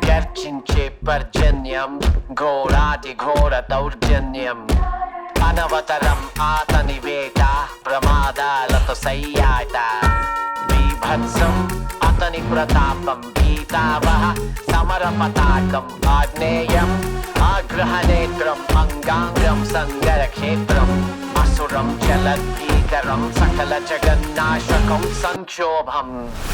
గర్జించే పర్జన్యం ఘోరాది ఘోర దౌర్జన్యం అనవతరం ఆతని వేట ప్రమాదాలతో సయ్యాట బీభత్సం అతని ప్రతాపం భీతావహ సమర పతాకం ఆగ్నేయం ఆగ్రహనేత్రం అంగాంగం సంగర క్షేత్రం అసురం చలద్భీకరం సకల జగన్నాశకం సంక్షోభం